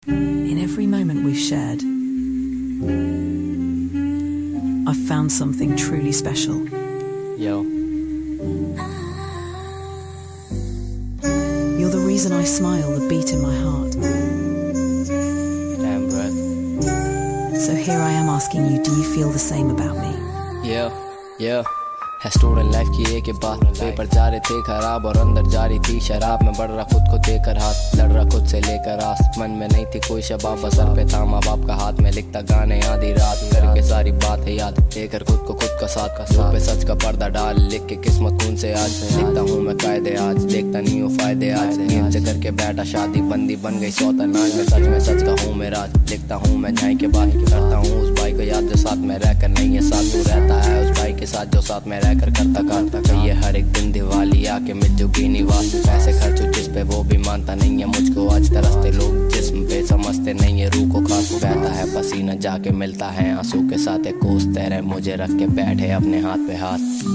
In every moment we've shared, I've found something truly special. Yo. You're the reason I smile, the beat in my heart. Damn, bro. So here I am asking you, do you feel the same about me? Yeah. है student life की एक बात, paper जा रहे थे खराब और अंदर जारी थी शराब में बढ़ रहा खुद को देकर हाथ, लड़ रहा खुद से लेकर आस, मन में नहीं थी कोई शबाब, बस सर पे था माँ बाप का हाथ में, लिखता गाने आधी रात करके सारी बात है याद, देकर खुद को खुद का साथ पे सच का पर्दा डाल, लिख के किस्मत खून से आज लिखता हूँ मैं कायदे आज, देखता नहीं हूँ फायदे आज, नींद से करके बैठा शादी बंदी बन गई सौतन आज, मैं सच का हूँ मैं राज, लिखता हूँ मैं झाई के बाद करता हूँ उस भाई को याद जो साथ में रहकर नहीं है साथ, तू रहता है उस भाई के साथ जो साथ में रहकर करता ये हर एक दिन दिवाली आके मिल चुकी निवास, पैसे खर्चो जिस पे वो भी मानता नहीं है मुझको, आज तरसते लोग जिस्म पे समझते नहीं है रूह को खास, बहता है पसीना जाके मिलता है आंसू के साथ, एक कोसते रहे मुझे रख के बैठे अपने हाथ पे हाथ।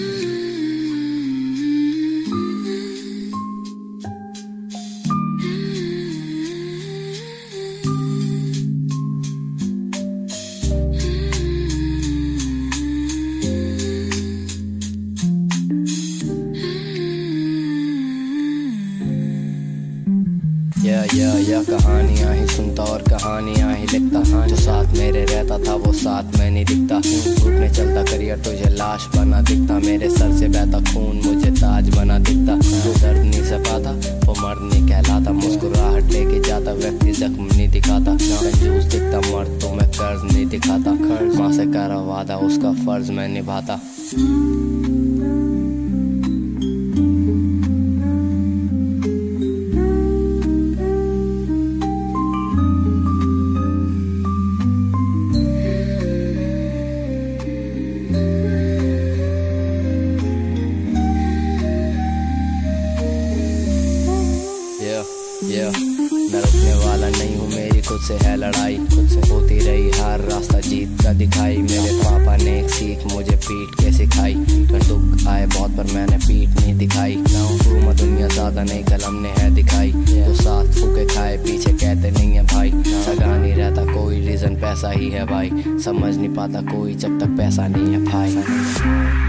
या कहानियाँ ही सुनता और कहानियाँ ही लिखता, जो साथ मेरे रहता था वो साथ में नहीं दिखता, घुटने चलता करियर तुझे लाश बना दिखता, मेरे सर से बहता खून मुझे ताज बना दिखता, जो दर्द नहीं सपाता वो मर्द नहीं कहलाता, मुस्कुराहट लेके जाता व्यक्ति जख्म नहीं दिखाता, कंजूस दिखता मर्द तो मैं कर्ज नहीं दिखाता, माँ से करा वादा उसका फर्ज मैं निभाता। मैं रुकने वाला नहीं हूँ, मेरी खुद से है लड़ाई, खुद से होती रही हर रास्ता जीत का दिखाई, मेरे पापा ने एक सीख मुझे पीट के सिखाई, पर दुख आए बहुत पर मैंने पीठ नहीं दिखाई, घूमा दुनिया ज्यादा नहीं कलम ने है दिखाई, तो साथ फूके खाए पीछे कहते नहीं है भाई, सगा नहीं रहता कोई रीजन पैसा ही है भाई, समझ नहीं पाता कोई जब तक पैसा नहीं है भाई।